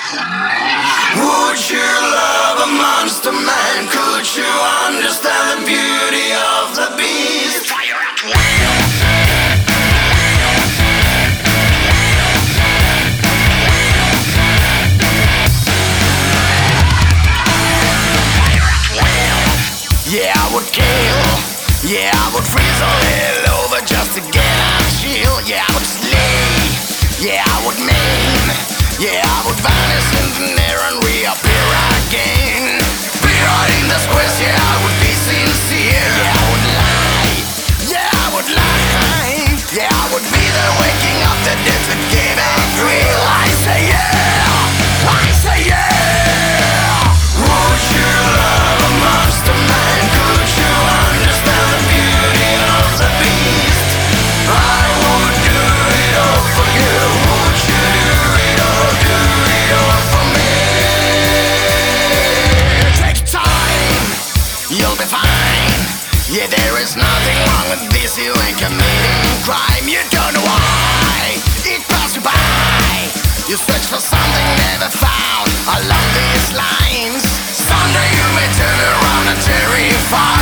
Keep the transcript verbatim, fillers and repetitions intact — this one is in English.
Would you love a monster man? Could you understand the beauty of the beast? Fire at will. Yeah, I would kill. Yeah, I would freeze a little over just to get a chill. Yeah, I would slay. Yeah, I would maim. Yeah, I would vanish in the air and reappear again. Behind the squares, yeah, I would be sincere. Yeah, I would lie. Yeah, I would lie. Yeah, I would be the waking up the dead that gave a thrill. I say yeah. I say yeah. Would you love a monster man? Could you understand the beauty of the beast? I would do it all for you. Would you do it all, do it all for me? Take time, you'll be fine. Yeah, there is nothing wrong with this. You ain't committing crime. You don't know why it passed you by. You search for something never found along these lines. Someday you may turn around and terrify.